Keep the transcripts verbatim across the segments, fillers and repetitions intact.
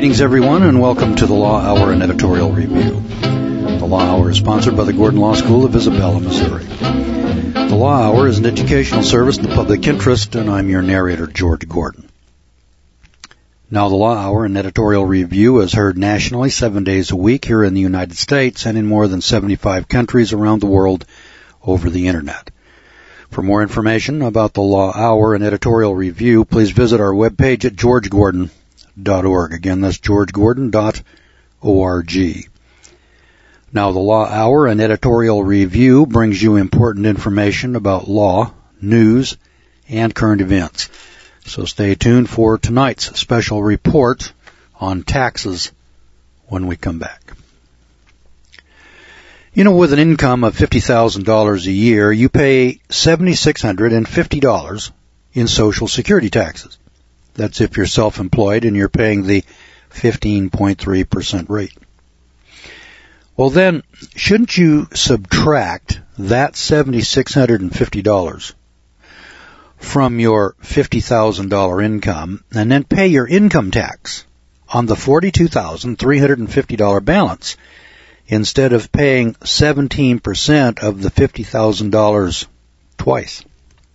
Greetings, everyone, and welcome to the Law Hour and Editorial Review. The Law Hour is sponsored by the Gordon Law School of Isabella, Missouri. The Law Hour is an educational service in the public interest, and I'm your narrator, George Gordon. Now, the Law Hour and Editorial Review is heard nationally seven days a week here in the United States and in more than seventy-five countries around the world over the Internet. For more information about the Law Hour and Editorial Review, please visit our webpage at george gordon dot org. Again, that's george gordon dot org. Now, the Law Hour and Editorial Review brings you important information about law, news, and current events. So stay tuned for tonight's special report on taxes when we come back. You know, with an income of fifty thousand dollars a year, you pay seven thousand six hundred fifty dollars in Social Security taxes. That's if you're self-employed and you're paying the fifteen point three percent rate. Well then, shouldn't you subtract that seven thousand six hundred fifty dollars from your fifty thousand dollars income and then pay your income tax on the forty-two thousand three hundred fifty dollars balance instead of paying seventeen percent of the fifty thousand dollars twice?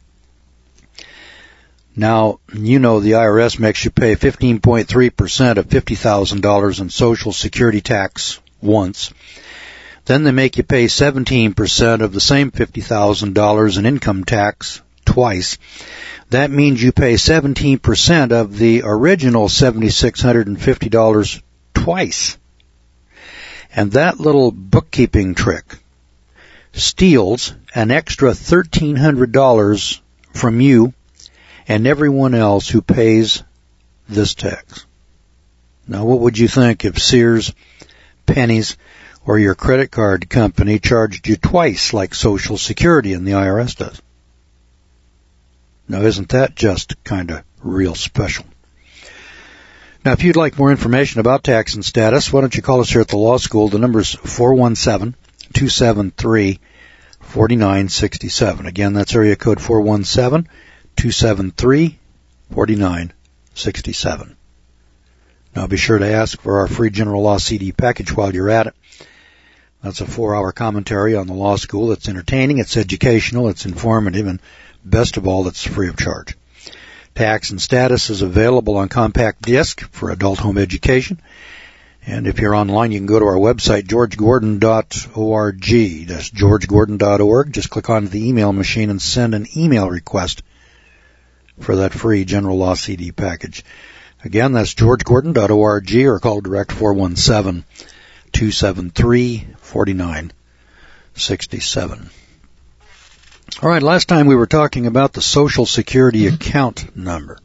Now, you know the I R S makes you pay fifteen point three percent of fifty thousand dollars in Social Security tax once. Then they make you pay seventeen percent of the same fifty thousand dollars in income tax twice. That means you pay seventeen percent of the original seven thousand six hundred fifty dollars twice. And that little bookkeeping trick steals an extra one thousand three hundred dollars from you and everyone else who pays this tax. Now, what would you think if Sears, Penny's, or your credit card company charged you twice like Social Security and the I R S does? Now, isn't that just kind of real special? Now, if you'd like more information about tax and status, why don't you call us here at the law school? The number's four one seven, two seven three, four nine six seven. Again, that's area code four one seven, two seven three, four nine six seven. Now, be sure to ask for our free general law C D package while you're at it. That's a four-hour commentary on the law school. It's entertaining, it's educational, it's informative, and best of all, it's free of charge. Tax and Status is available on compact disc for adult home education. And if you're online, you can go to our website, george gordon dot org. That's george gordon dot org. Just click on the email machine and send an email request for that free general law C D package. Again, that's george gordon dot org, or call direct four one seven, two seven three, four nine six seven. All right, last time we were talking about the Social Security account number.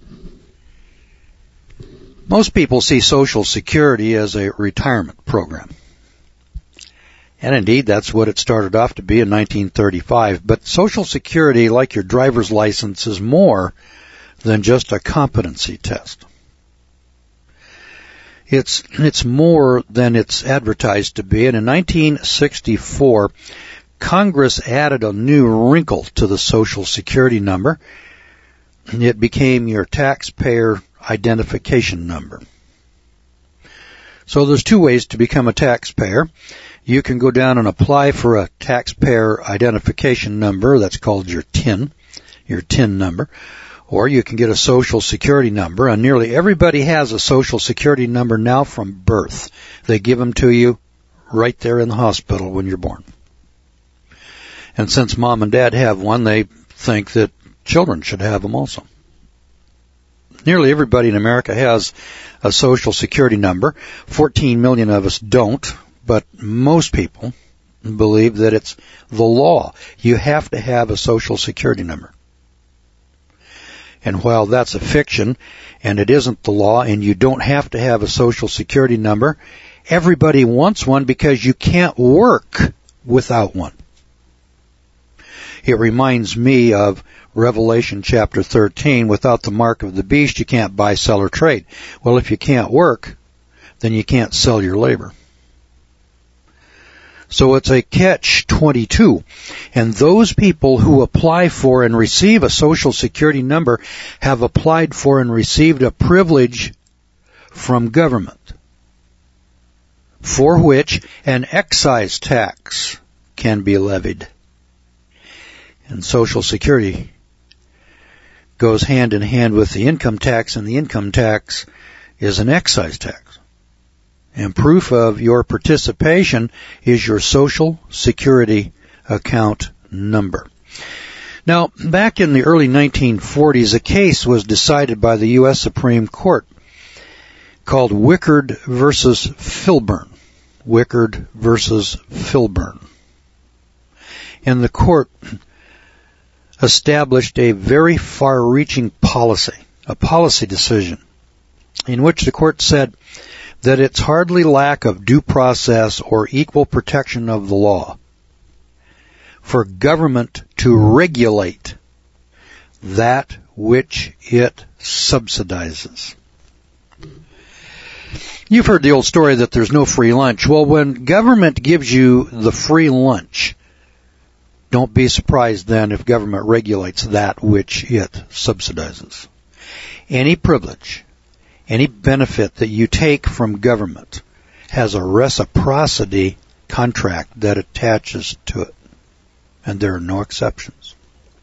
Most people see Social Security as a retirement program. And indeed, that's what it started off to be in nineteen thirty-five. But Social Security, like your driver's license, is more than just a competency test. It's, it's more than it's advertised to be. And in nineteen sixty-four, Congress added a new wrinkle to the Social Security number. It became your taxpayer identification number. So there's two ways to become a taxpayer. You can go down and apply for a taxpayer identification number. That's called your T I N, your T I N number. Or you can get a Social Security number, and nearly everybody has a Social Security number now from birth. They give them to you right there in the hospital when you're born. And since mom and dad have one, they think that children should have them also. Nearly everybody in America has a Social Security number. fourteen million of us don't, but most people believe that it's the law. You have to have a Social Security number. And while that's a fiction, and it isn't the law, and you don't have to have a Social Security number, everybody wants one because you can't work without one. It reminds me of Revelation chapter thirteen, without the mark of the beast, you can't buy, sell, or trade. Well, if you can't work, then you can't sell your labor. So it's a catch twenty-two. And those people who apply for and receive a Social Security number have applied for and received a privilege from government. for which an excise tax can be levied. And Social Security goes hand in hand with the income tax, and the income tax is an excise tax. And proof of your participation is your Social Security account number. Now, back in the early nineteen forties, a case was decided by the U S Supreme Court called Wickard versus Filburn. Wickard versus Filburn. And the court established a very far-reaching policy, a policy decision, in which the court said that it's hardly lack of due process or equal protection of the law for government to regulate that which it subsidizes. You've heard the old story that there's no free lunch. Well, when government gives you the free lunch, don't be surprised then if government regulates that which it subsidizes. Any privilege, any benefit that you take from government has a reciprocity contract that attaches to it. And there are no exceptions.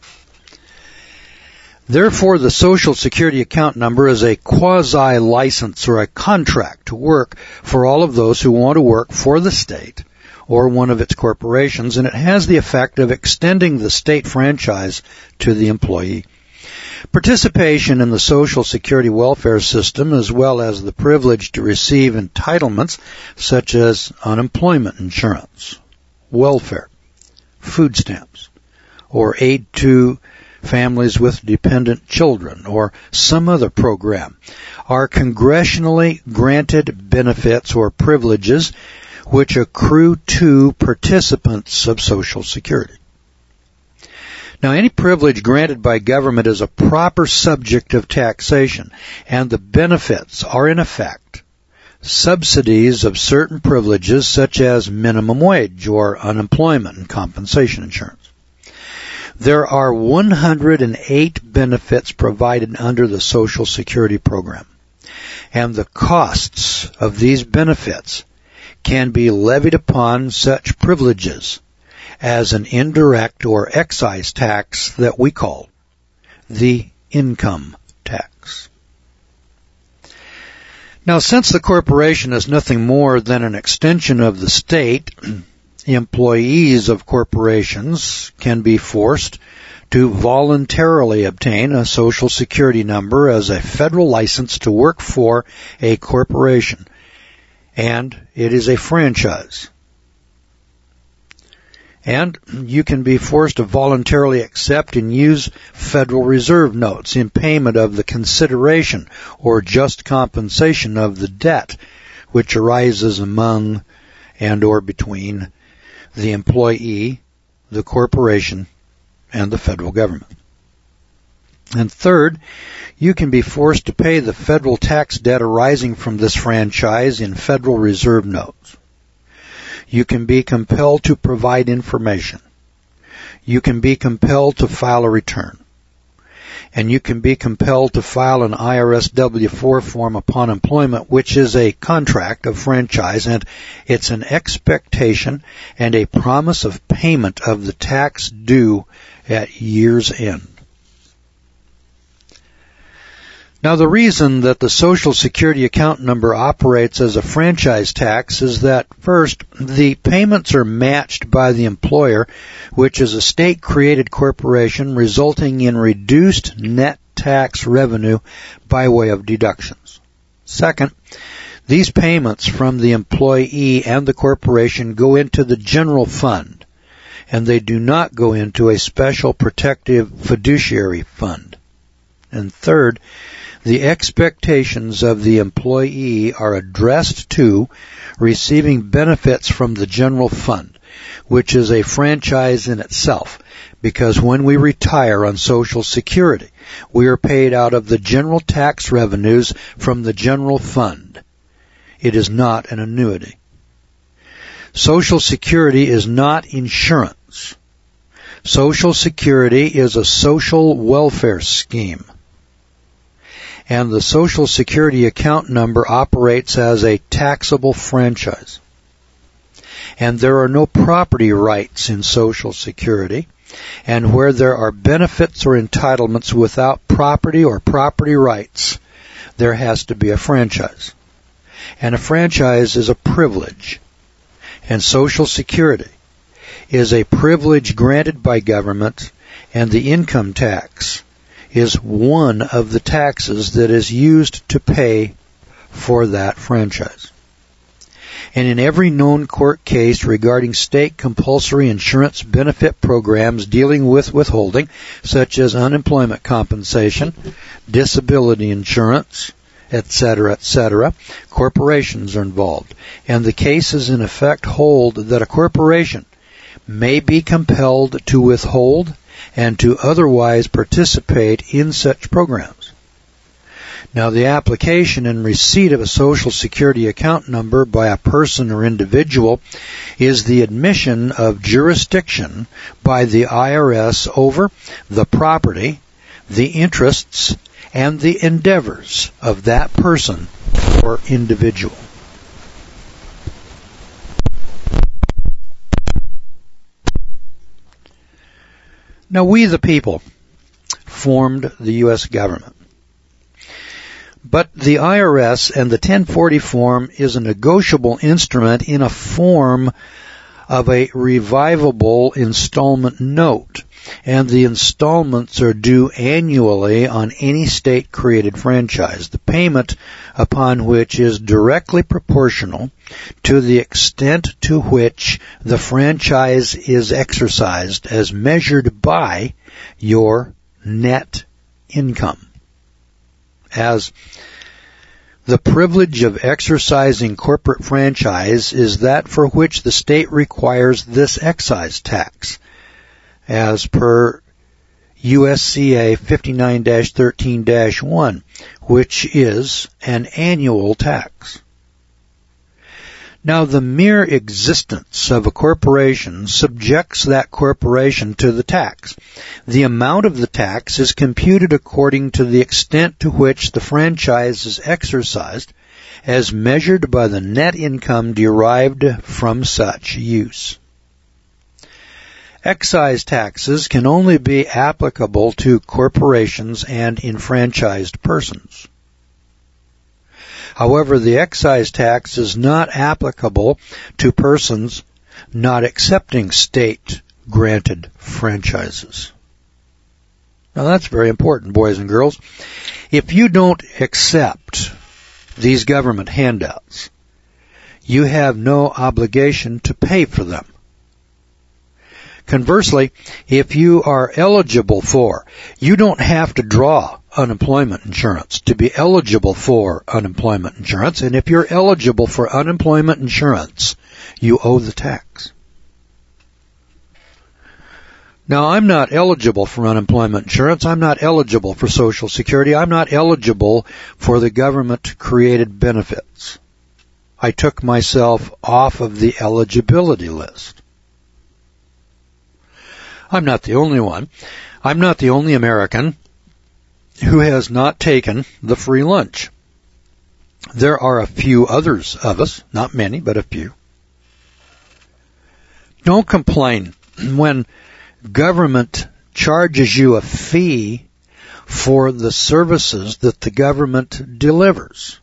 Therefore, the Social Security account number is a quasi-license or a contract to work for all of those who want to work for the state or one of its corporations, and it has the effect of extending the state franchise to the employee. Participation in the Social Security welfare system, as well as the privilege to receive entitlements such as unemployment insurance, welfare, food stamps, or aid to families with dependent children, or some other program, are congressionally granted benefits or privileges which accrue to participants of Social Security. Now, any privilege granted by government is a proper subject of taxation, and the benefits are, in effect, subsidies of certain privileges such as minimum wage or unemployment and compensation insurance. There are one hundred eight benefits provided under the Social Security program, and the costs of these benefits can be levied upon such privileges as an indirect or excise tax that we call the income tax. Now, since the corporation is nothing more than an extension of the state, employees of corporations can be forced to voluntarily obtain a Social Security number as a federal license to work for a corporation, and it is a franchise. And you can be forced to voluntarily accept and use Federal Reserve notes in payment of the consideration or just compensation of the debt which arises among and or between the employee, the corporation, and the federal government. And third, you can be forced to pay the federal tax debt arising from this franchise in Federal Reserve notes. You can be compelled to provide information. You can be compelled to file a return. And you can be compelled to file an I R S W four form upon employment, which is a contract of franchise, and it's an expectation and a promise of payment of the tax due at year's end. Now, the reason that the Social Security account number operates as a franchise tax is that, first, the payments are matched by the employer, which is a state-created corporation, resulting in reduced net tax revenue by way of deductions. Second, these payments from the employee and the corporation go into the general fund, and they do not go into a special protective fiduciary fund. And third, the expectations of the employee are addressed to receiving benefits from the general fund, which is a franchise in itself, because when we retire on Social Security, we are paid out of the general tax revenues from the general fund. It is not an annuity. Social Security is not insurance. Social Security is a social welfare scheme. And the Social Security account number operates as a taxable franchise. and there are no property rights in Social Security, and where there are benefits or entitlements without property or property rights, there has to be a franchise. And a franchise is a privilege. And Social Security is a privilege granted by government, and the income tax is one of the taxes that is used to pay for that franchise. And in every known court case regarding state compulsory insurance benefit programs dealing with withholding, such as unemployment compensation, disability insurance, et cetera, et cetera, corporations are involved. And the cases in effect hold that a corporation may be compelled to withhold and to otherwise participate in such programs. Now, the application and receipt of a Social Security account number by a person or individual is the admission of jurisdiction by the I R S over the property, the interests, and the endeavors of that person or individual. Now, we the people formed the U S government. But the I R S and the ten forty form is a negotiable instrument in a form of a revivable installment note, and the installments are due annually on any state-created franchise, the payment upon which is directly proportional to the extent to which the franchise is exercised as measured by your net income. As the privilege of exercising corporate franchise is that for which the state requires this excise tax, as per U S C A fifty-nine dash thirteen dash one, which is an annual tax. Now, the mere existence of a corporation subjects that corporation to the tax. The amount of the tax is computed according to the extent to which the franchise is exercised, as measured by the net income derived from such use. Excise taxes can only be applicable to corporations and enfranchised persons. However, the excise tax is not applicable to persons not accepting state-granted franchises. Now, that's very important, boys and girls. If you don't accept these government handouts, you have no obligation to pay for them. Conversely, if you are eligible for, you don't have to draw unemployment insurance to be eligible for unemployment insurance, and if you're eligible for unemployment insurance, you owe the tax. Now, I'm not eligible for unemployment insurance. I'm not eligible for Social Security. I'm not eligible for the government-created benefits. I took myself off of the eligibility list. I'm not the only one. I'm not the only American who has not taken the free lunch. There are a few others of us, not many, but a few. Don't complain when government charges you a fee for the services that the government delivers.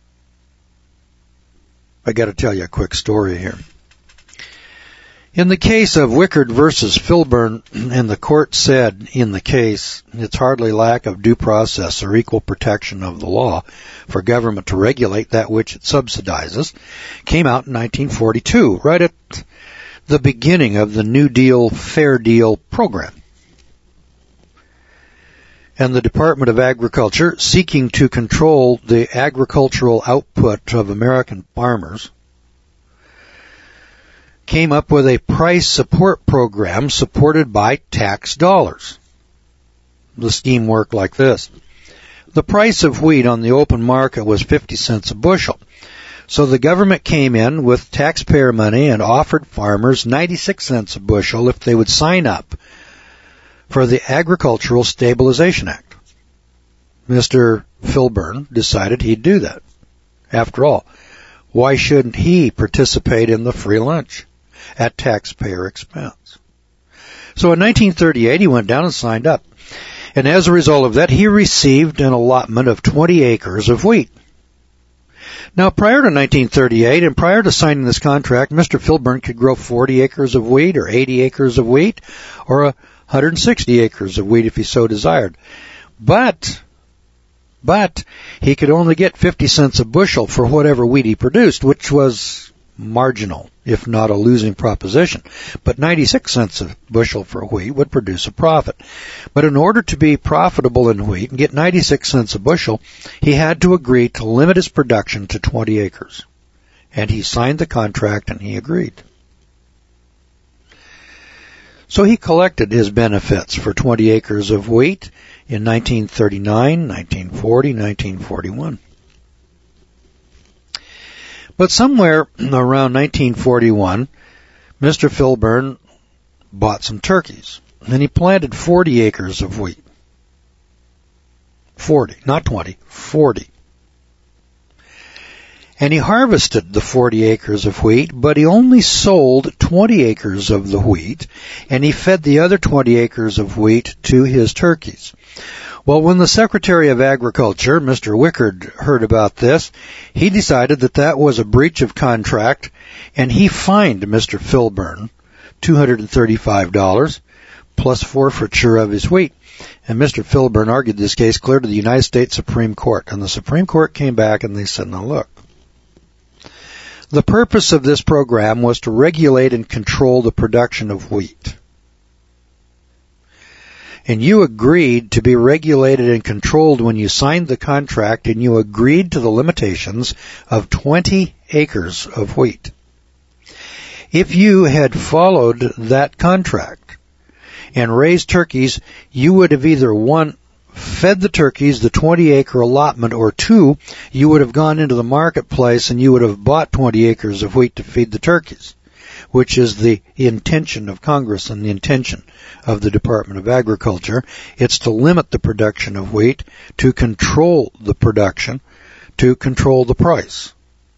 I got to tell you a quick story here. In the case of Wickard versus Filburn, and the court said in the case, it's hardly lack of due process or equal protection of the law for government to regulate that which it subsidizes, came out in nineteen forty-two, right at the beginning of the New Deal Fair Deal program. And the Department of Agriculture, seeking to control the agricultural output of American farmers, came up with a price support program supported by tax dollars. The scheme worked like this. The price of wheat on the open market was fifty cents a bushel. So the government came in with taxpayer money and offered farmers ninety-six cents a bushel if they would sign up for the Agricultural Stabilization Act. Mister Filburn decided he'd do that. After all, why shouldn't he participate in the free lunch? at taxpayer expense. So in nineteen thirty-eight, he went down and signed up. And as a result of that, he received an allotment of twenty acres of wheat. Now, prior to nineteen thirty-eight and prior to signing this contract, Mister Filburn could grow forty acres of wheat or eighty acres of wheat or one hundred sixty acres of wheat if he so desired. But, but, he could only get fifty cents a bushel for whatever wheat he produced, which was marginal, if not a losing proposition. But ninety-six cents a bushel for wheat would produce a profit. But in order to be profitable in wheat and get ninety-six cents a bushel, he had to agree to limit his production to twenty acres. And he signed the contract and he agreed. So he collected his benefits for twenty acres of wheat in nineteen thirty-nine, nineteen forty, nineteen forty-one. But somewhere around nineteen forty-one, Mister Filburn bought some turkeys, and he planted forty acres of wheat. forty, not twenty, forty. And he harvested the forty acres of wheat, but he only sold twenty acres of the wheat, and he fed the other twenty acres of wheat to his turkeys. Well, when the Secretary of Agriculture, Mister Wickard, heard about this, he decided that that was a breach of contract, and he fined Mister Filburn two hundred thirty-five dollars plus forfeiture of his wheat. And Mister Filburn argued this case clear to the United States Supreme Court. And the Supreme Court came back and they said, now look, the purpose of this program was to regulate and control the production of wheat. And you agreed to be regulated and controlled when you signed the contract, and you agreed to the limitations of twenty acres of wheat. If you had followed that contract and raised turkeys, you would have either, one, fed the turkeys the twenty acre allotment, or two, you would have gone into the marketplace and you would have bought twenty acres of wheat to feed the turkeys, which is the intention of Congress and the intention of the Department of Agriculture. It's to limit the production of wheat, to control the production, to control the price.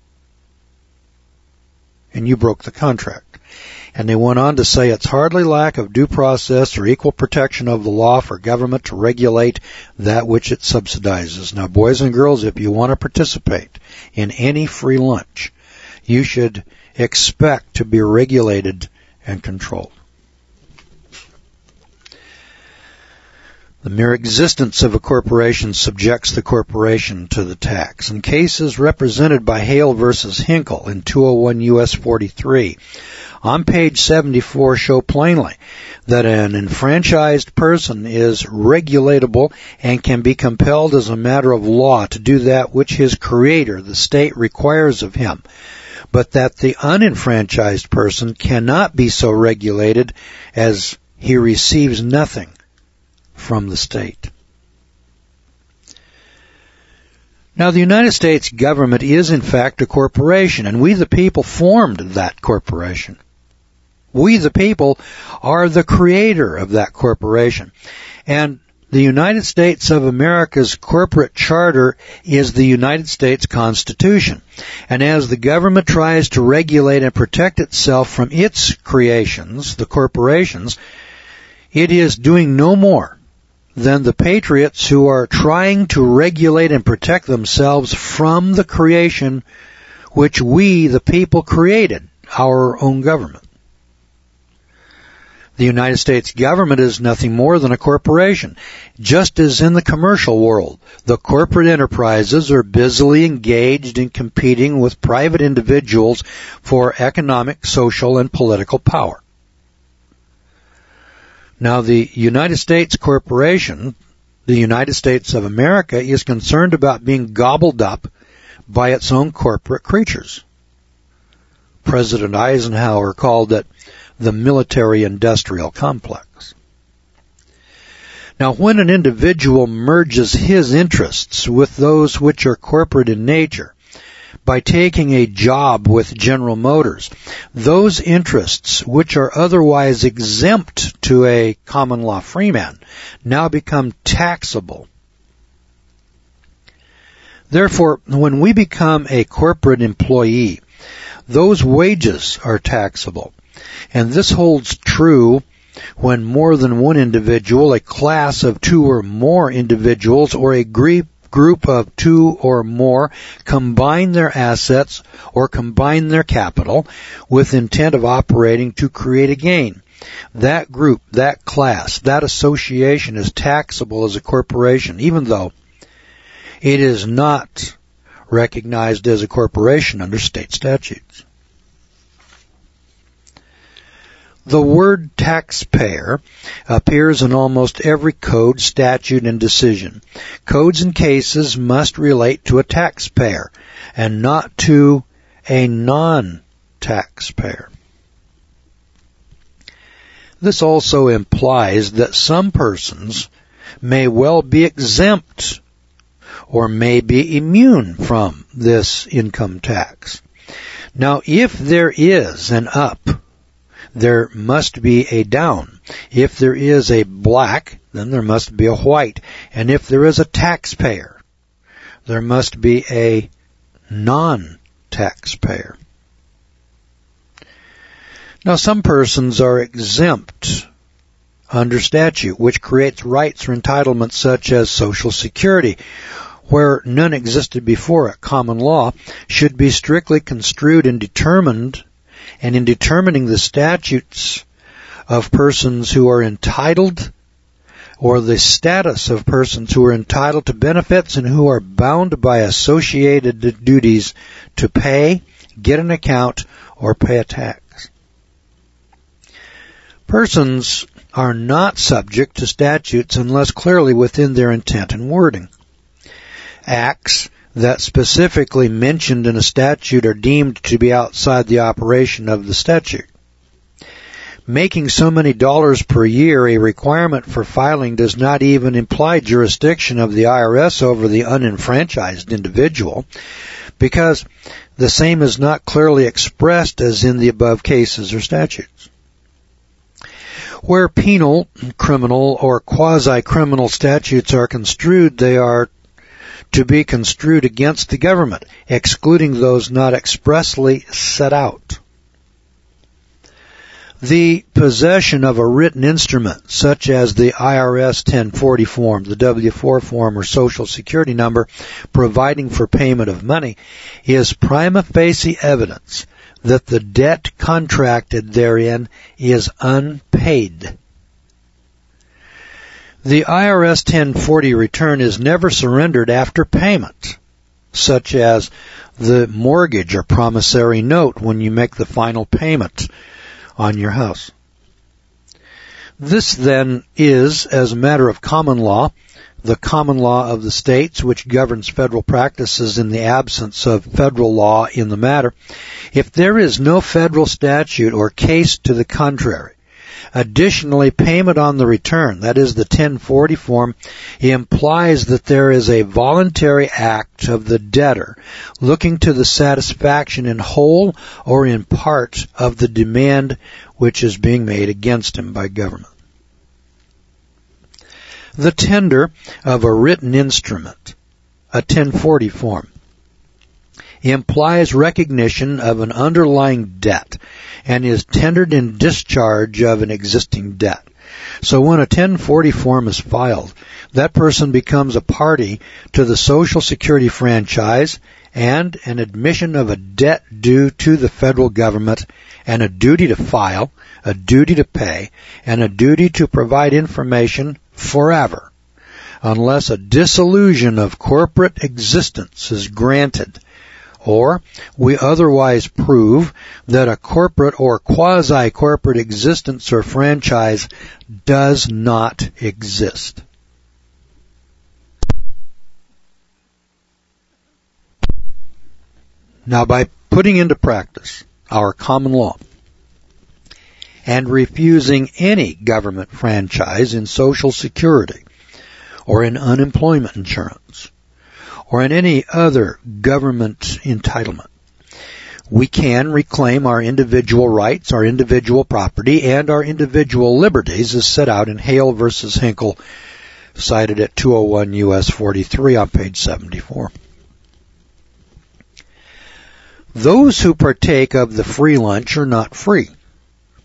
And you broke the contract. And they went on to say it's hardly lack of due process or equal protection of the law for government to regulate that which it subsidizes. Now, boys and girls, if you want to participate in any free lunch, you should expect to be regulated and controlled. The mere existence of a corporation subjects the corporation to the tax. In cases represented by Hale versus Hinkle in two oh one U S forty-three, on page seventy-four show plainly that an enfranchised person is regulatable and can be compelled as a matter of law to do that which his creator, the state, requires of him, but that the unenfranchised person cannot be so regulated as he receives nothing from the state. Now, the United States government is in fact a corporation, and we the people formed that corporation. We the people are the creator of that corporation. And the United States of America's corporate charter is the United States Constitution. And as the government tries to regulate and protect itself from its creations, the corporations, it is doing no more than the patriots who are trying to regulate and protect themselves from the creation which we, the people, created, our own government. The United States government is nothing more than a corporation. Just as in the commercial world, the corporate enterprises are busily engaged in competing with private individuals for economic, social, and political power. Now, the United States corporation, the United States of America, is concerned about being gobbled up by its own corporate creatures. President Eisenhower called it the military-industrial complex. Now, when an individual merges his interests with those which are corporate in nature, by taking a job with General Motors, those interests which are otherwise exempt to a common law freeman now become taxable. Therefore, when we become a corporate employee, those wages are taxable. And this holds true when more than one individual, a class of two or more individuals, or a group group of two or more combine their assets or combine their capital with intent of operating to create a gain. That group, that class, that association is taxable as a corporation, even though it is not recognized as a corporation under state statutes. The word taxpayer appears in almost every code, statute, and decision. Codes and cases must relate to a taxpayer and not to a non-taxpayer. This also implies that some persons may well be exempt or may be immune from this income tax. Now, if there is an up, there must be a down. If there is a black, then there must be a white. And if there is a taxpayer, there must be a non-taxpayer. Now, some persons are exempt under statute, which creates rights or entitlements such as Social Security, where none existed before it. Common law should be strictly construed and determined, and in determining the statutes of persons who are entitled, or the status of persons who are entitled to benefits and who are bound by associated duties to pay, get an account, or pay a tax. Persons are not subject to statutes unless clearly within their intent and wording. Acts that specifically mentioned in a statute are deemed to be outside the operation of the statute. Making so many dollars per year a requirement for filing does not even imply jurisdiction of the I R S over the unenfranchised individual, because the same is not clearly expressed as in the above cases or statutes. Where penal, criminal, or quasi-criminal statutes are construed, they are to be construed against the government, excluding those not expressly set out. The possession of a written instrument, such as the I R S ten forty form, the W four form, or Social Security number providing for payment of money, is prima facie evidence that the debt contracted therein is unpaid. The I R S ten forty return is never surrendered after payment, such as the mortgage or promissory note when you make the final payment on your house. This then is, as a matter of common law, the common law of the states, which governs federal practices in the absence of federal law in the matter. If there is no federal statute or case to the contrary, additionally, payment on the return, that is the ten forty form, implies that there is a voluntary act of the debtor looking to the satisfaction in whole or in part of the demand which is being made against him by government. The tender of a written instrument, a ten forty form, implies recognition of an underlying debt and is tendered in discharge of an existing debt. So when a ten forty form is filed, that person becomes a party to the Social Security franchise and an admission of a debt due to the federal government and a duty to file, a duty to pay, and a duty to provide information forever, unless a dissolution of corporate existence is granted, or we otherwise prove that a corporate or quasi-corporate existence or franchise does not exist. Now, by putting into practice our common law and refusing any government franchise in Social Security or in unemployment insurance or in any other government entitlement, we can reclaim our individual rights, our individual property, and our individual liberties as set out in Hale versus Hinkle, cited at two oh one U S forty-three on page seventy-four. Those who partake of the free lunch are not free.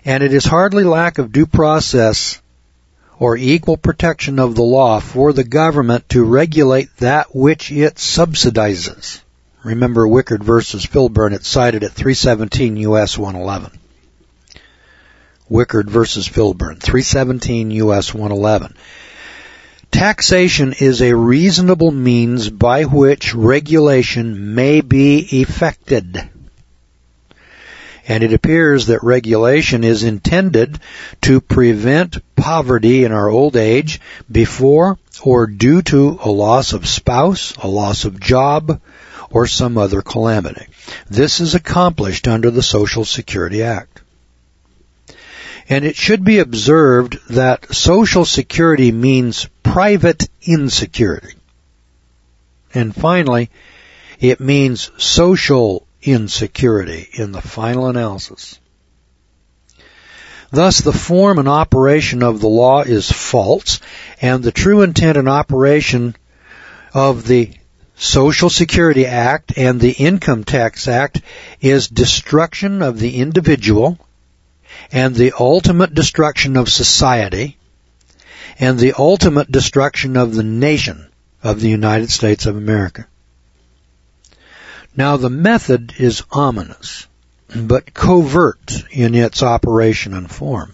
And it is hardly lack of due process or equal protection of the law for the government to regulate that which it subsidizes. Remember Wickard versus Filburn, it's cited at three seventeen U S one eleven. Wickard versus Filburn, three seventeen U S one eleven. Taxation is a reasonable means by which regulation may be effected. And it appears that regulation is intended to prevent poverty in our old age before or due to a loss of spouse, a loss of job, or some other calamity. This is accomplished under the Social Security Act. And it should be observed that Social Security means private insecurity. And finally, it means social insecurity in the final analysis. Thus, the form and operation of the law is false, and the true intent and operation of the Social Security Act and the Income Tax Act is destruction of the individual and the ultimate destruction of society and the ultimate destruction of the nation of the United States of America. Now, the method is ominous, but covert in its operation and form.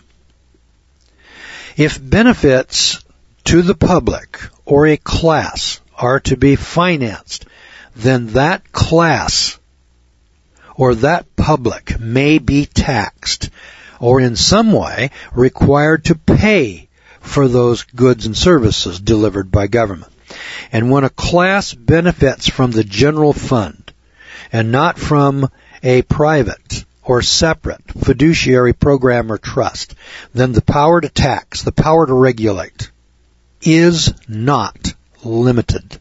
If benefits to the public or a class are to be financed, then that class or that public may be taxed or in some way required to pay for those goods and services delivered by government. And when a class benefits from the general fund and not from a private or separate fiduciary program or trust, then the power to tax, the power to regulate, is not limited.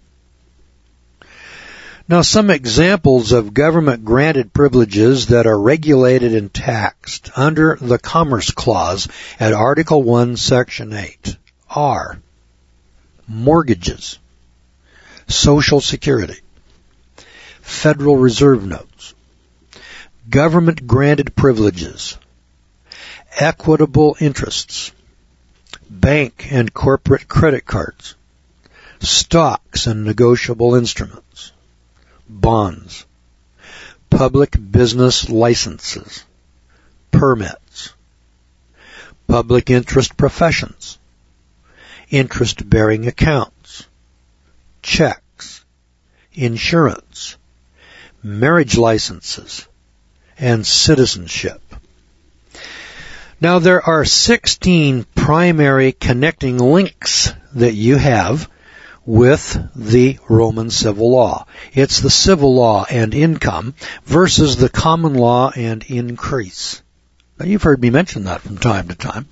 Now, some examples of government-granted privileges that are regulated and taxed under the Commerce Clause at Article one, Section eight are mortgages, Social Security, Federal Reserve notes, government-granted privileges, equitable interests, bank and corporate credit cards, stocks and negotiable instruments, bonds, public business licenses, permits, public interest professions, interest-bearing accounts, checks, insurance, marriage licenses, and citizenship. Now, there are sixteen primary connecting links that you have with the Roman civil law. It's the civil law and income versus the common law and increase. Now, you've heard me mention that from time to time.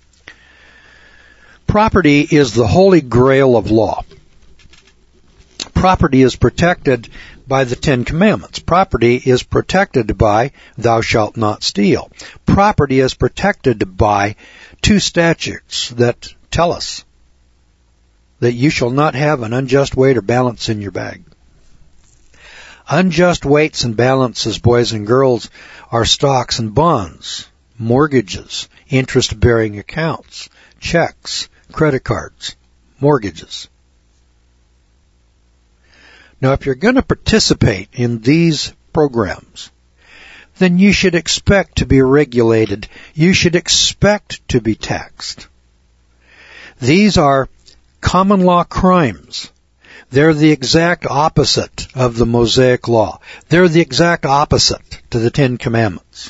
Property is the holy grail of law. Property is protected by the Ten Commandments. Property is protected by thou shalt not steal. Property is protected by two statutes that tell us that you shall not have an unjust weight or balance in your bag. Unjust weights and balances, boys and girls, are stocks and bonds, mortgages, interest-bearing accounts, checks, credit cards, mortgages. Now, if you're going to participate in these programs, then you should expect to be regulated. You should expect to be taxed. These are common law crimes. They're the exact opposite of the Mosaic Law. They're the exact opposite to the Ten Commandments.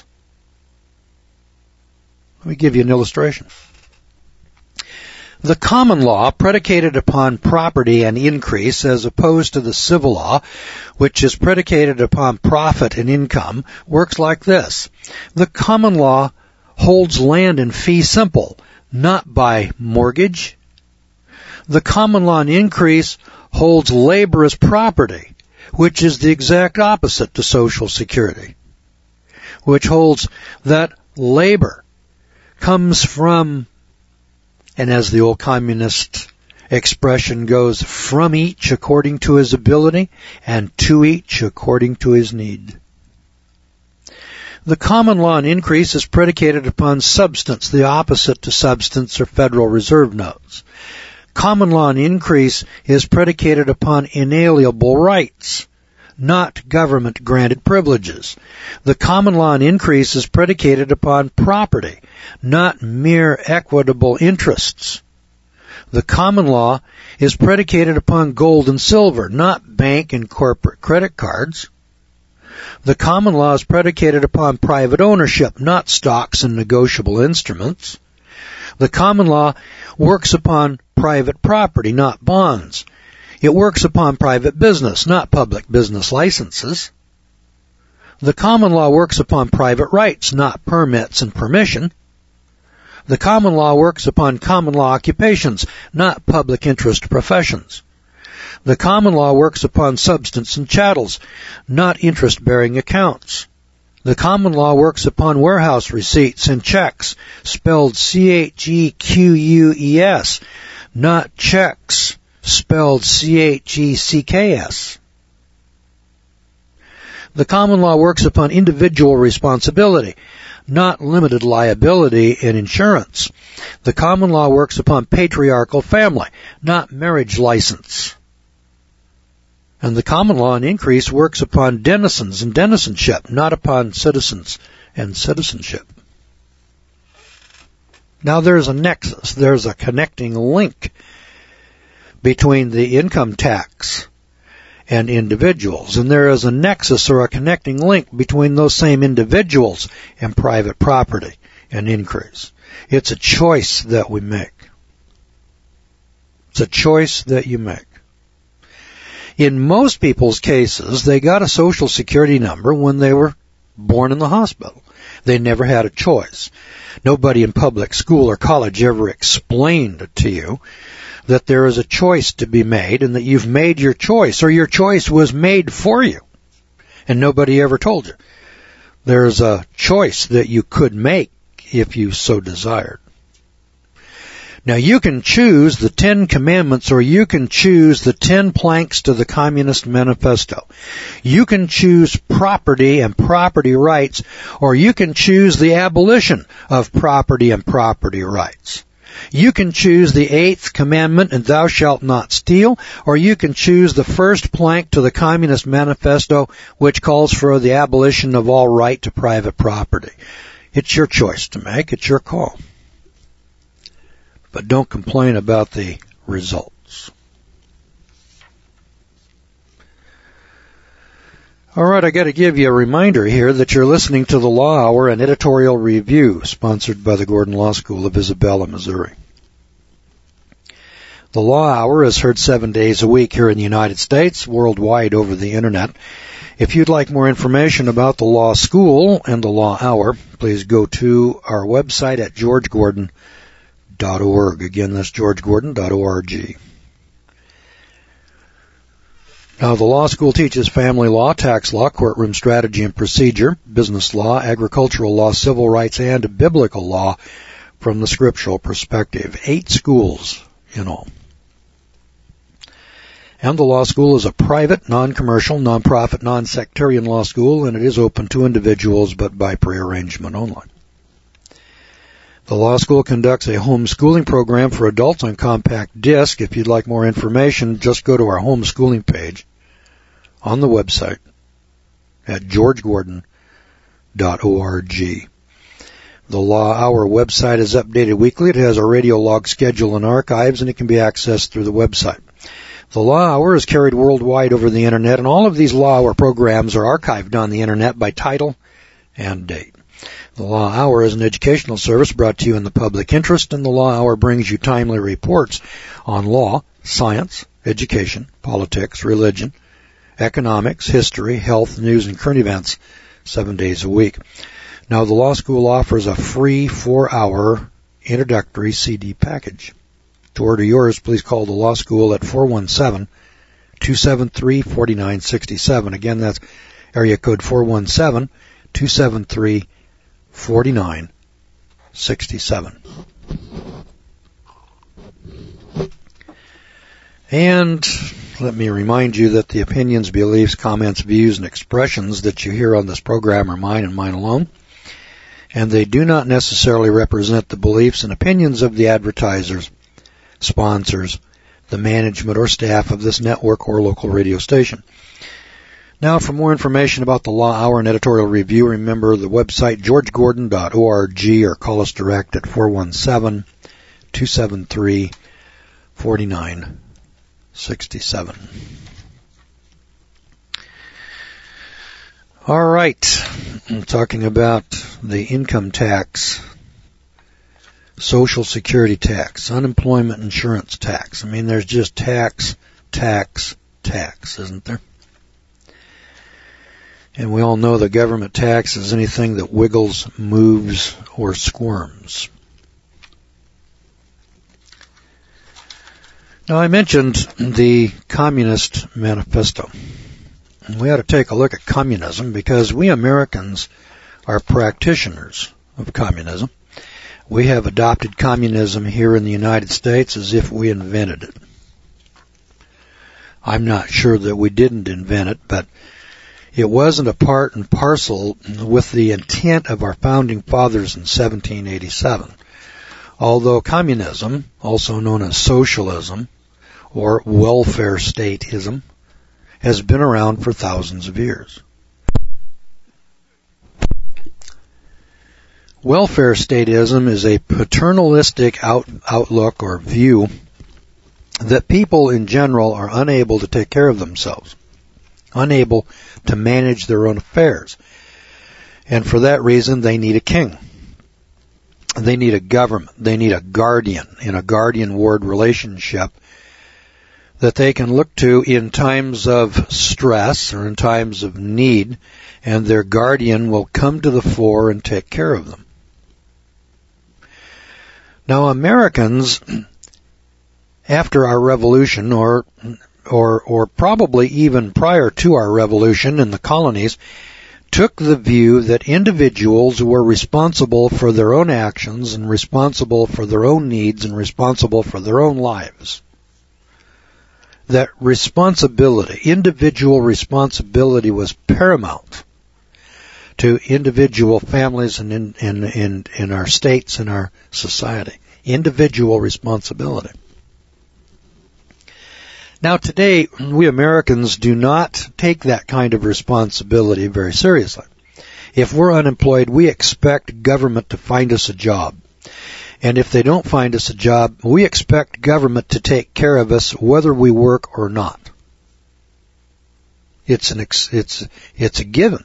Let me give you an illustration. The common law, predicated upon property and increase, as opposed to the civil law, which is predicated upon profit and income, works like this. The common law holds land in fee simple, not by mortgage. The common law and increase holds labor as property, which is the exact opposite to Social Security, which holds that labor comes from, and as the old communist expression goes, from each according to his ability and to each according to his need. The common law increase is predicated upon substance, the opposite to substance or Federal Reserve notes. Common law increase is predicated upon inalienable rights, not government-granted privileges. The common law increase is predicated upon property, not mere equitable interests. The common law is predicated upon gold and silver, not bank and corporate credit cards. The common law is predicated upon private ownership, not stocks and negotiable instruments. The common law works upon private property, not bonds. It works upon private business, not public business licenses. The common law works upon private rights, not permits and permission. The common law works upon common law occupations, not public interest professions. The common law works upon substance and chattels, not interest-bearing accounts. The common law works upon warehouse receipts and checks, spelled C H E Q U E S, not checks, spelled C H E C K S. The common law works upon individual responsibility, not limited liability in insurance. The common law works upon patriarchal family, not marriage license. And the common law in increase works upon denizens and denizenship, not upon citizens and citizenship. Now there's a nexus, there's a connecting link between the income tax and individuals, and there is a nexus or a connecting link between those same individuals and private property and increase. It's a choice that we make. It's a choice that you make. In most people's cases, they got a Social Security number when they were born in the hospital. They never had a choice. Nobody in public school or college ever explained to you that there is a choice to be made and that you've made your choice, or your choice was made for you, and nobody ever told you. There's a choice that you could make if you so desired. Now, you can choose the Ten Commandments, or you can choose the Ten Planks to the Communist Manifesto. You can choose property and property rights, or you can choose the abolition of property and property rights. You can choose the Eighth Commandment, and thou shalt not steal, or you can choose the first plank to the Communist Manifesto, which calls for the abolition of all right to private property. It's your choice to make. It's your call. But don't complain about the results. All right, I got to give you a reminder here that you're listening to the Law Hour, an editorial review sponsored by the Gordon Law School of Isabella, Missouri. The Law Hour is heard seven days a week here in the United States, worldwide over the Internet. If you'd like more information about the Law School and the Law Hour, please go to our website at george gordon dot org. Again, that's george gordon dot org. Now, the law school teaches family law, tax law, courtroom strategy and procedure, business law, agricultural law, civil rights, and biblical law from the scriptural perspective. Eight schools in all. And the law school is a private, non-commercial, non-profit, non-sectarian law school, and it is open to individuals, but by prearrangement only. The law school conducts a homeschooling program for adults on compact disc. If you'd like more information, just go to our homeschooling page on the website at george gordon dot org. The Law Hour website is updated weekly. It has a radio log schedule and archives, and it can be accessed through the website. The Law Hour is carried worldwide over the Internet, and all of these Law Hour programs are archived on the Internet by title and date. The Law Hour is an educational service brought to you in the public interest, and the Law Hour brings you timely reports on law, science, education, politics, religion, economics, history, health, news, and current events seven days a week. Now, the law school offers a free four-hour introductory C D package. To order yours, please call the law school at four one seven, two seven three, four nine six seven. Again, that's area code four one seven, two seven three, four nine six seven. And let me remind you that the opinions, beliefs, comments, views, and expressions that you hear on this program are mine and mine alone, and they do not necessarily represent the beliefs and opinions of the advertisers, sponsors, the management or staff of this network or local radio station. Now, for more information about the Law Hour and editorial review, remember the website george gordon dot org or call us direct at four one seven, two seven three, four nine six seven. All right, I'm talking about the income tax, Social Security tax, unemployment insurance tax. I mean, there's just tax, tax, tax, isn't there? And we all know the government tax is anything that wiggles, moves, or squirms. Now, I mentioned the Communist Manifesto. We ought to take a look at communism because we Americans are practitioners of communism. We have adopted communism here in the United States as if we invented it. I'm not sure that we didn't invent it, but it wasn't a part and parcel with the intent of our founding fathers in seventeen eighty-seven. Although communism, also known as socialism or welfare statism, has been around for thousands of years. Welfare statism is a paternalistic out, outlook or view that people in general are unable to take care of themselves, unable to manage their own affairs. And for that reason, they need a king. They need a government. They need a guardian in a guardian-ward relationship that they can look to in times of stress or in times of need, and their guardian will come to the fore and take care of them. Now, Americans, after our revolution, or or or probably even prior to our revolution in the colonies, took the view that individuals were responsible for their own actions and responsible for their own needs and responsible for their own lives. That responsibility, individual responsibility, was paramount to individual families and in, in, in, in our states and our society. Individual responsibility. Now today, we Americans do not take that kind of responsibility very seriously. If we're unemployed, we expect government to find us a job. And if they don't find us a job, we expect government to take care of us whether we work or not. It's an ex- it's it's a given.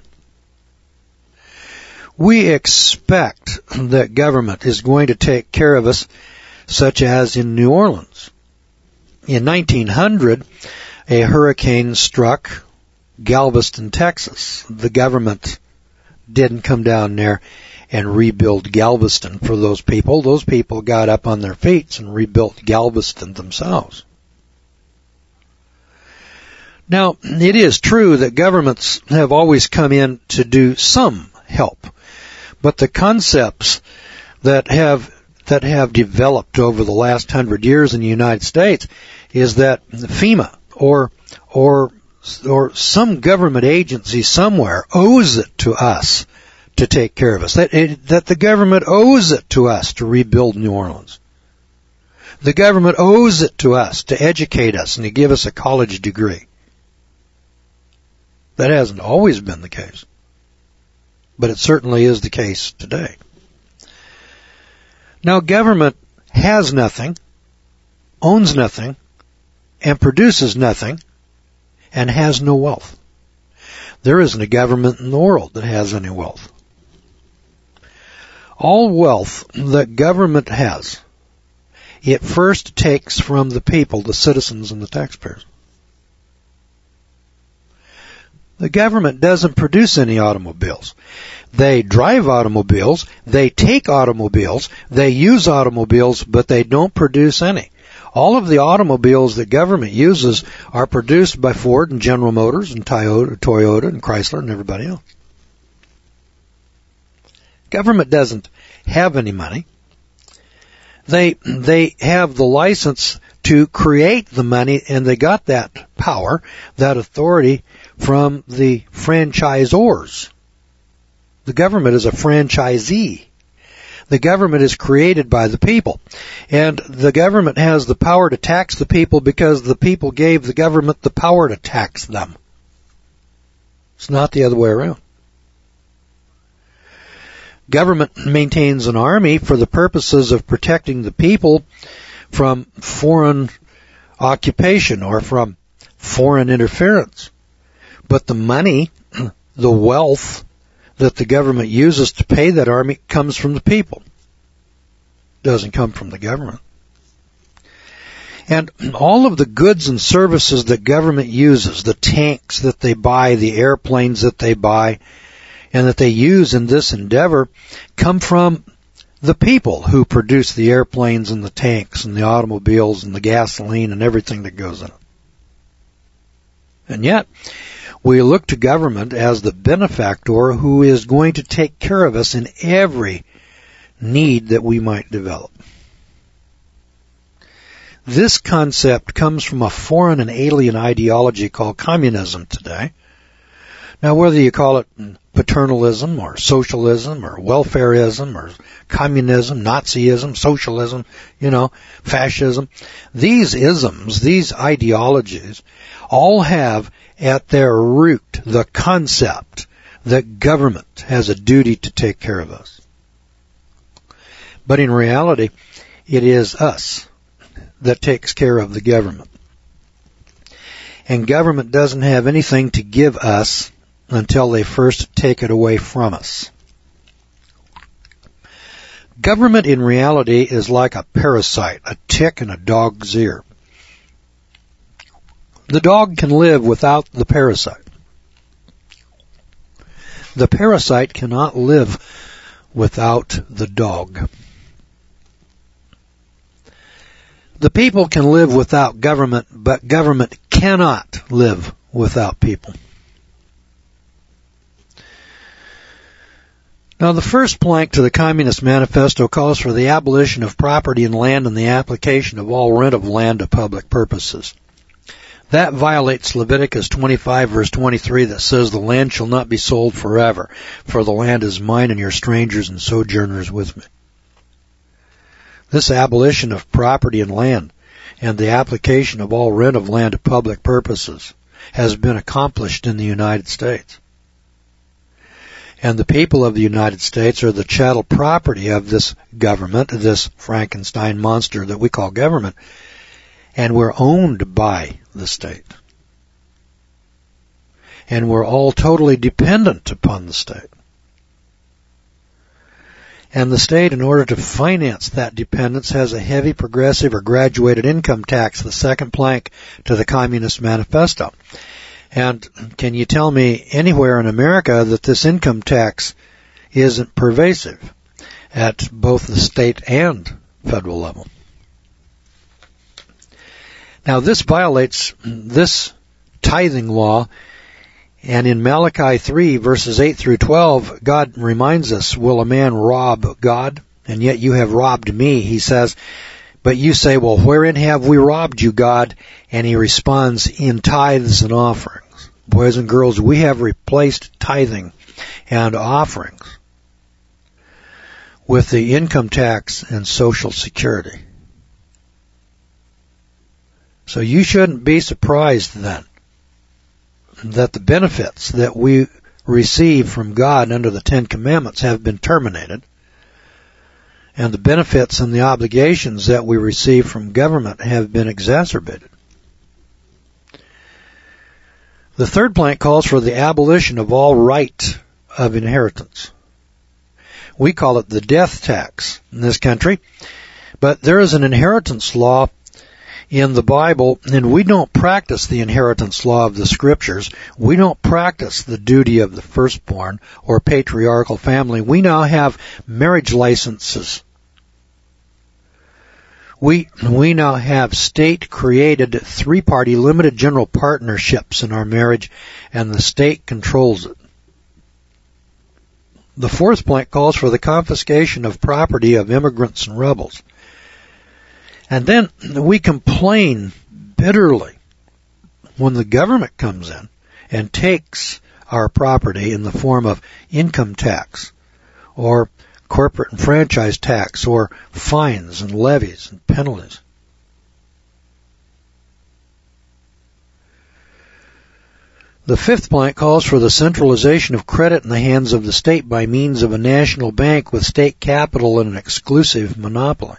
We expect that government is going to take care of us, such as in New Orleans. In nineteen hundred, a hurricane struck Galveston, Texas. The government didn't come down there and rebuild Galveston for those people. Those people got up on their feet and rebuilt Galveston themselves. Now, it is true that governments have always come in to do some help, but the concepts that have that have developed over the last hundred years in the United States is that FEMA or or or some government agency somewhere owes it to us to take care of us. That it, that the government owes it to us to rebuild New Orleans. The government owes it to us to educate us and to give us a college degree. That hasn't always been the case, but it certainly is the case today. Now, government has nothing, owns nothing, and produces nothing, and has no wealth. There isn't a government in the world that has any wealth. All wealth that government has, it first takes from the people, the citizens and the taxpayers. The government doesn't produce any automobiles. They drive automobiles, they take automobiles, they use automobiles, but they don't produce any. All of the automobiles that government uses are produced by Ford and General Motors and Toyota, Toyota and Chrysler and everybody else. Government doesn't have any money. They, they have the license to create the money, and they got that power, that authority from the franchisors. The government is a franchisee. The government is created by the people. And the government has the power to tax the people because the people gave the government the power to tax them. It's not the other way around. Government maintains an army for the purposes of protecting the people from foreign occupation or from foreign interference. But the money, the wealth that the government uses to pay that army comes from the people. It doesn't come from the government. And all of the goods and services that government uses, the tanks that they buy, the airplanes that they buy, and that they use in this endeavor, come from the people who produce the airplanes and the tanks and the automobiles and the gasoline and everything that goes in it. And yet, we look to government as the benefactor who is going to take care of us in every need that we might develop. This concept comes from a foreign and alien ideology called communism today. Now, whether you call it paternalism or socialism or welfareism or communism, Nazism, socialism, you know, fascism, these isms, these ideologies all have at their root the concept that government has a duty to take care of us. But in reality, it is us that takes care of the government. And government doesn't have anything to give us until they first take it away from us. Government in reality is like a parasite, a tick in a dog's ear. The dog can live without the parasite. The parasite cannot live without the dog. The people can live without government, but government cannot live without people. Now, the first plank to the Communist Manifesto calls for the abolition of property and land and the application of all rent of land to public purposes. That violates Leviticus twenty-five, verse twenty-three, that says, "The land shall not be sold forever, for the land is mine, and your strangers and sojourners with me." This abolition of property and land and the application of all rent of land to public purposes has been accomplished in the United States. And the people of the United States are the chattel property of this government, this Frankenstein monster that we call government, and we're owned by the state. And we're all totally dependent upon the state. And the state, in order to finance that dependence, has a heavy progressive or graduated income tax, the second plank to the Communist Manifesto. And can you tell me anywhere in America that this income tax isn't pervasive at both the state and federal level? Now, this violates this tithing law, and in Malachi three, verses eight through twelve, God reminds us, "Will a man rob God? And yet you have robbed me," he says. But you say, "Well, wherein have we robbed you, God?" And he responds, "In tithes and offerings." Boys and girls, we have replaced tithing and offerings with the income tax and Social Security. So you shouldn't be surprised then that the benefits that we receive from God under the Ten Commandments have been terminated, and the benefits and the obligations that we receive from government have been exacerbated. The third plank calls for the abolition of all right of inheritance. We call it the death tax in this country, but there is an inheritance law in the Bible, and we don't practice the inheritance law of the Scriptures. We don't practice the duty of the firstborn or patriarchal family. We now have marriage licenses. We, we now have state-created three-party limited general partnerships in our marriage, and the state controls it. The fourth plank calls for the confiscation of property of immigrants and rebels. And then we complain bitterly when the government comes in and takes our property in the form of income tax or corporate and franchise tax or fines and levies and penalties. The fifth plank calls for the centralization of credit in the hands of the state by means of a national bank with state capital and an exclusive monopoly.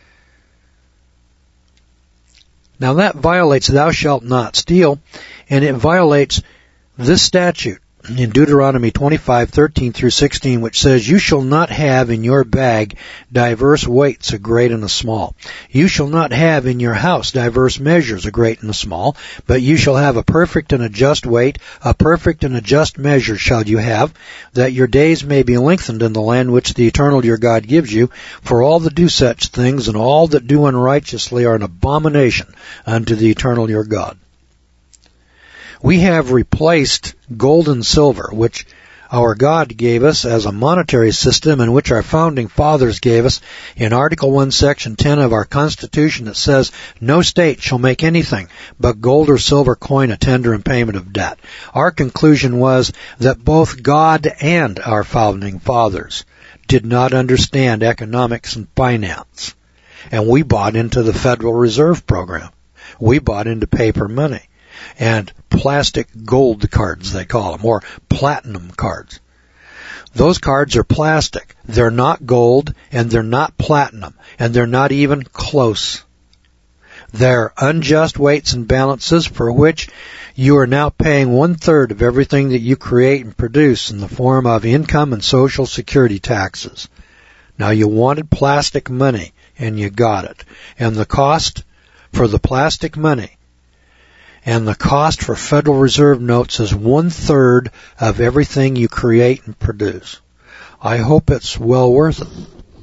Now that violates thou shalt not steal, and it violates this statute in Deuteronomy twenty-five, thirteen through sixteen, which says, you shall not have in your bag diverse weights, a great and a small. You shall not have in your house diverse measures, a great and a small, but you shall have a perfect and a just weight, a perfect and a just measure shall you have, that your days may be lengthened in the land which the Eternal your God gives you. For all that do such things and all that do unrighteously are an abomination unto the Eternal your God. We have replaced gold and silver, which our God gave us as a monetary system and which our founding fathers gave us in Article one, Section ten of our Constitution that says, no state shall make anything but gold or silver coin a tender in payment of debt. Our conclusion was that both God and our founding fathers did not understand economics and finance, and we bought into the Federal Reserve Program. We bought into paper money and plastic gold cards, they call them, or platinum cards. Those cards are plastic. They're not gold, and they're not platinum, and they're not even close. They're unjust weights and balances for which you are now paying one-third of everything that you create and produce in the form of income and Social Security taxes. Now, you wanted plastic money, and you got it. And the cost for the plastic money and the cost for Federal Reserve notes is one-third of everything you create and produce. I hope it's well worth it.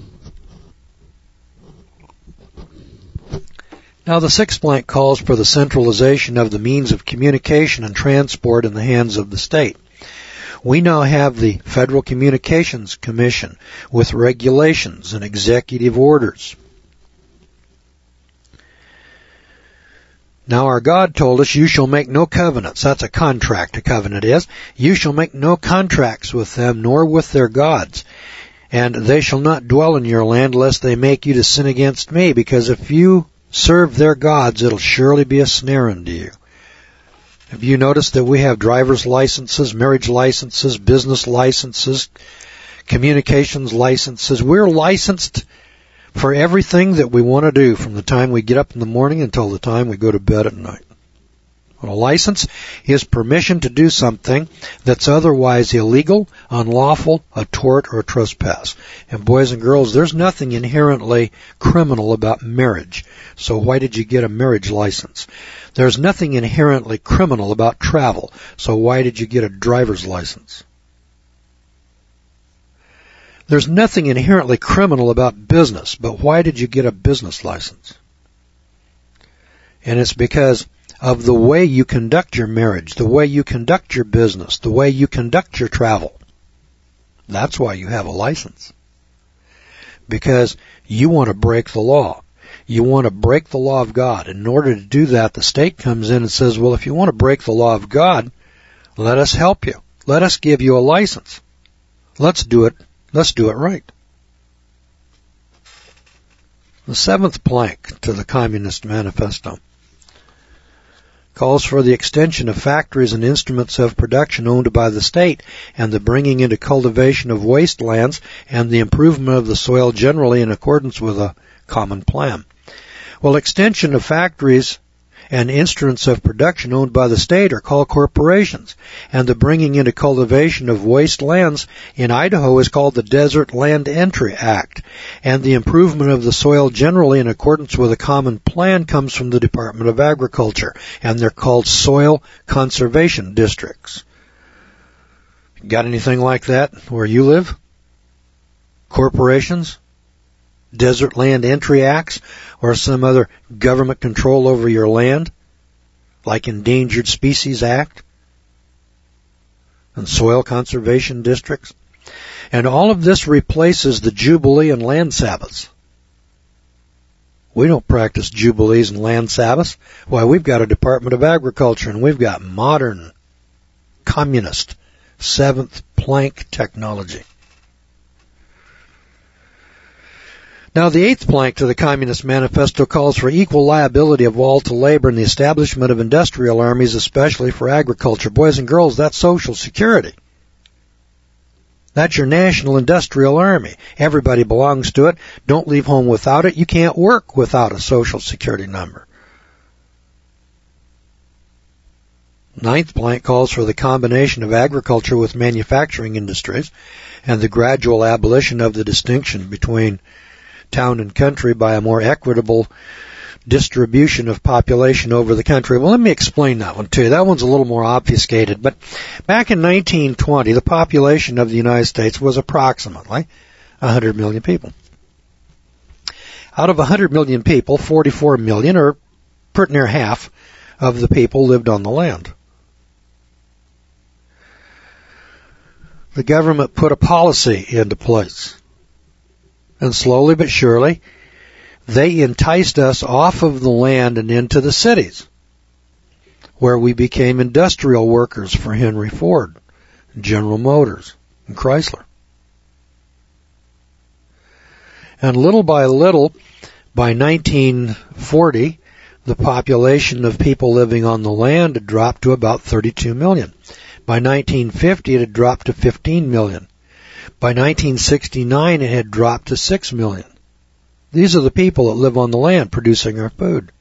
Now, the sixth plank calls for the centralization of the means of communication and transport in the hands of the state. We now have the Federal Communications Commission with regulations and executive orders. Now our God told us, you shall make no covenants. That's a contract, a covenant is. You shall make no contracts with them, nor with their gods. And they shall not dwell in your land, lest they make you to sin against me. Because if you serve their gods, it'll surely be a snare unto you. Have you noticed that we have driver's licenses, marriage licenses, business licenses, communications licenses? We're licensed for everything that we want to do from the time we get up in the morning until the time we go to bed at night. Well, a license is permission to do something that's otherwise illegal, unlawful, a tort, or a trespass. And boys and girls, there's nothing inherently criminal about marriage. So why did you get a marriage license? There's nothing inherently criminal about travel. So why did you get a driver's license? There's nothing inherently criminal about business, but why did you get a business license? And it's because of the way you conduct your marriage, the way you conduct your business, the way you conduct your travel. That's why you have a license. Because you want to break the law. You want to break the law of God. In order to do that, the state comes in and says, well, if you want to break the law of God, let us help you. Let us give you a license. Let's do it. Let's do it right. The seventh plank to the Communist Manifesto calls for the extension of factories and instruments of production owned by the state and the bringing into cultivation of wastelands and the improvement of the soil generally in accordance with a common plan. Well, extension of factories and instruments of production owned by the state are called corporations, and the bringing into cultivation of waste lands in Idaho is called the Desert Land Entry Act, and the improvement of the soil generally in accordance with a common plan comes from the Department of Agriculture, and they're called soil conservation districts. Got anything like that where you live? Corporations? Desert Land Entry Acts, or some other government control over your land, like Endangered Species Act and soil conservation districts. And all of this replaces the Jubilee and land Sabbaths. We don't practice jubilees and land sabbaths. Why, we've got a Department of Agriculture, and we've got modern, communist, seventh plank technology. Now, the eighth plank to the Communist Manifesto calls for equal liability of all to labor and the establishment of industrial armies, especially for agriculture. Boys and girls, that's Social Security. That's your national industrial army. Everybody belongs to it. Don't leave home without it. You can't work without a Social Security number. Ninth plank calls for the combination of agriculture with manufacturing industries and the gradual abolition of the distinction between town and country by a more equitable distribution of population over the country. Well, let me explain that one to you. That one's a little more obfuscated. But back in nineteen twenty, the population of the United States was approximately one hundred million people. Out of one hundred million people, forty-four million, or pretty near half of the people, lived on the land. The government put a policy into place. And slowly but surely, they enticed us off of the land and into the cities, where we became industrial workers for Henry Ford, General Motors, and Chrysler. And little by little, by nineteen forty, the population of people living on the land had dropped to about thirty-two million. By nineteen fifty, it had dropped to fifteen million. By nineteen sixty-nine, it had dropped to six million. These are the people that live on the land producing our food.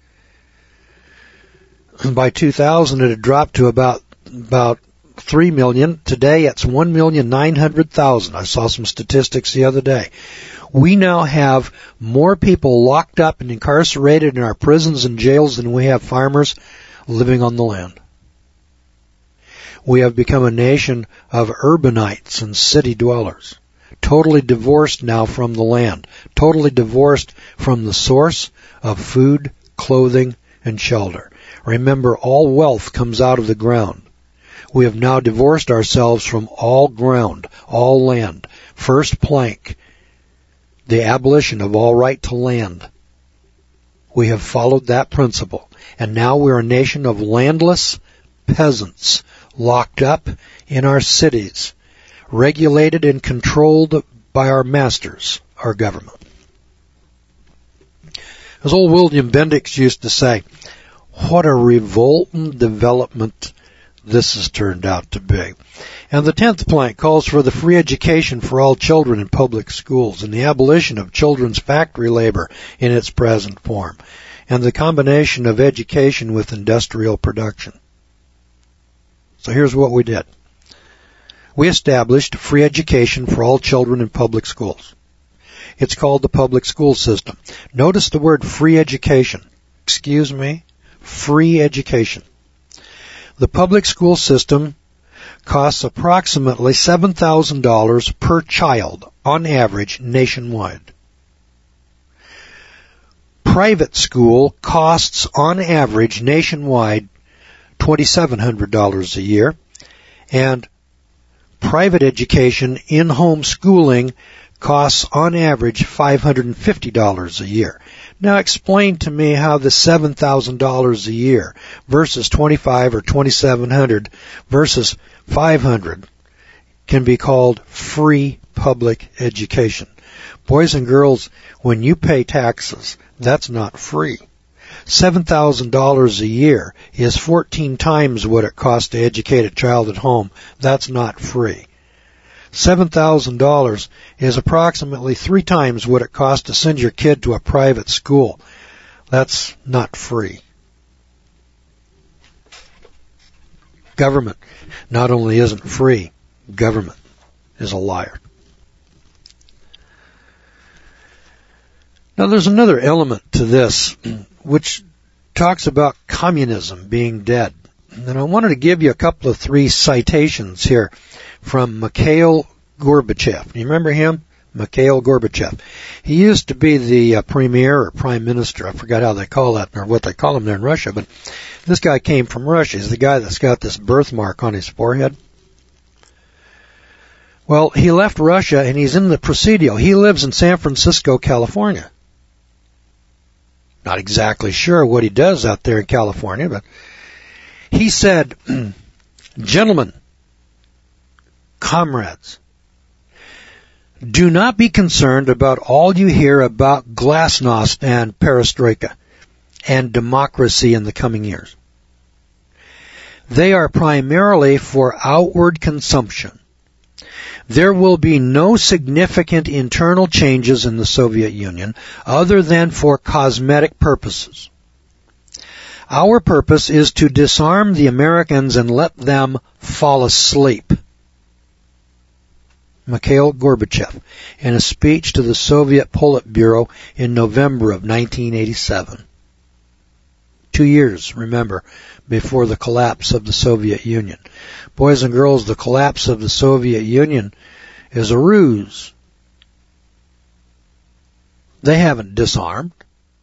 By two thousand, it had dropped to about about three million. Today, it's one million nine hundred thousand. I saw some statistics the other day. We now have more people locked up and incarcerated in our prisons and jails than we have farmers living on the land. We have become a nation of urbanites and city dwellers, totally divorced now from the land, totally divorced from the source of food, clothing, and shelter. Remember, all wealth comes out of the ground. We have now divorced ourselves from all ground, all land. First plank, the abolition of all right to land. We have followed that principle, and now we're a nation of landless peasants, locked up in our cities, regulated and controlled by our masters, our government. As old William Bendix used to say, what a revolting development this has turned out to be. And the tenth plank calls for the free education for all children in public schools and the abolition of children's factory labor in its present form, and the combination of education with industrial production. So here's what we did. We established free education for all children in public schools. It's called the public school system. Notice the word free education. Excuse me? Free education. The public school system costs approximately seven thousand dollars per child on average nationwide. Private school costs on average nationwide two thousand seven hundred dollars a year, and private education in-home schooling costs on average five hundred fifty dollars a year. Now explain to me how the seven thousand dollars a year versus twenty-five or twenty-seven hundred versus five hundred can be called free public education. Boys and girls, when you pay taxes, that's not free. seven thousand dollars a year is fourteen times what it costs to educate a child at home. That's not free. seven thousand dollars is approximately three times what it costs to send your kid to a private school. That's not free. Government not only isn't free, government is a liar. Now there's another element to this which talks about communism being dead. And I wanted to give you a couple of three citations here from Mikhail Gorbachev. You remember him? Mikhail Gorbachev. He used to be the uh, premier or prime minister. I forgot how they call that or what they call him there in Russia. But this guy came from Russia. He's the guy that's got this birthmark on his forehead. Well, he left Russia and he's in the Presidio. He lives in San Francisco, California. Not exactly sure what he does out there in California, but he said, gentlemen, comrades, do not be concerned about all you hear about glasnost and perestroika and democracy in the coming years. They are primarily for outward consumption. There will be no significant internal changes in the Soviet Union other than for cosmetic purposes. Our purpose is to disarm the Americans and let them fall asleep. Mikhail Gorbachev, in a speech to the Soviet Politburo in November of nineteen eighty-seven. Two years, remember, before the collapse of the Soviet Union. Boys and girls, the collapse of the Soviet Union is a ruse. They haven't disarmed.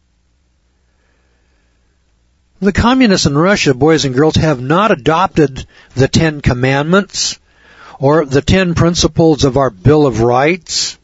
The communists in Russia, boys and girls, have not adopted the Ten Commandments or the Ten Principles of our Bill of Rights.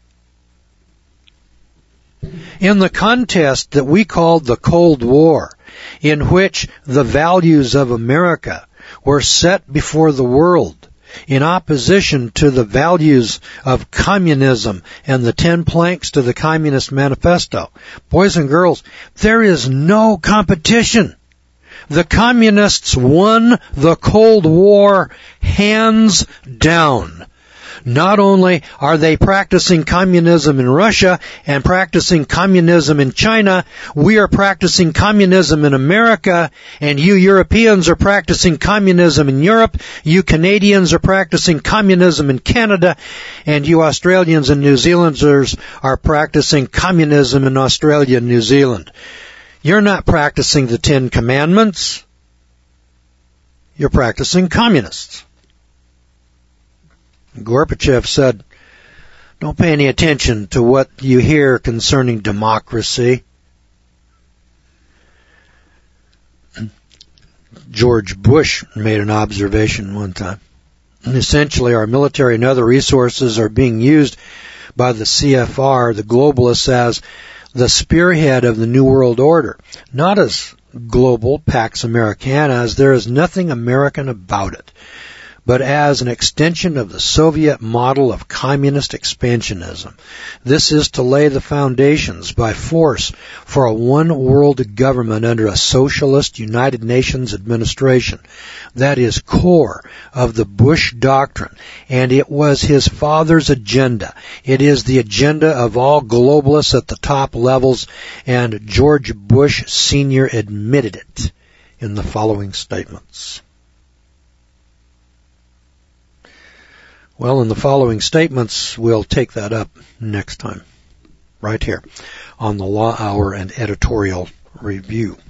In the contest that we called the Cold War, in which the values of America were set before the world in opposition to the values of communism and the ten planks to the Communist Manifesto. Boys and girls, there is no competition. The communists won the Cold War hands down. Not only are they practicing communism in Russia and practicing communism in China, we are practicing communism in America, and you Europeans are practicing communism in Europe, you Canadians are practicing communism in Canada, and you Australians and New Zealanders are practicing communism in Australia and New Zealand. You're not practicing the Ten Commandments. You're practicing communists. Gorbachev said, don't pay any attention to what you hear concerning democracy. George Bush made an observation one time. And essentially, our military and other resources are being used by the C F R, the globalists, as the spearhead of the New World Order. Not as global, Pax Americana, as there is nothing American about it, but as an extension of the Soviet model of communist expansionism. This is to lay the foundations by force for a one-world government under a socialist United Nations administration. That is core of the Bush doctrine, and it was his father's agenda. It is the agenda of all globalists at the top levels, and George Bush Senior admitted it in the following statements. Well, in the following statements, we'll take that up next time, right here, on the Law Hour and Editorial Review.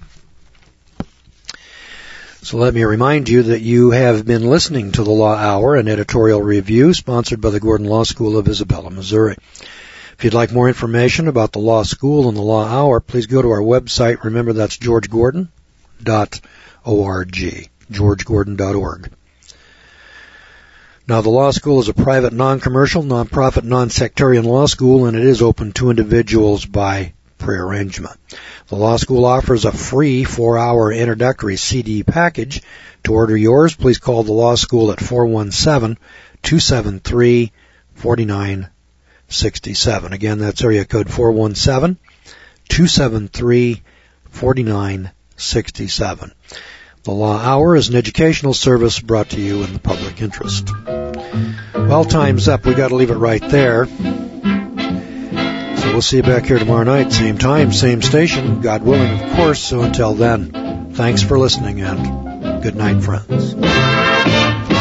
So let me remind you that you have been listening to the Law Hour and Editorial Review, sponsored by the Gordon Law School of Isabella, Missouri. If you'd like more information about the Law School and the Law Hour, please go to our website. Remember, that's george gordon dot org, george gordon dot org. Now, the law school is a private, non-commercial, non-profit, non-sectarian law school, and it is open to individuals by prearrangement. The law school offers a free four-hour introductory C D package. To order yours, please call the law school at four one seven, two seven three, four nine six seven. Again, that's area code four one seven, two seven three, four nine six seven. The Law Hour is an educational service brought to you in the public interest. Well, time's up. We got to leave it right there. So we'll see you back here tomorrow night, same time, same station, God willing, of course. So until then, thanks for listening and good night, friends.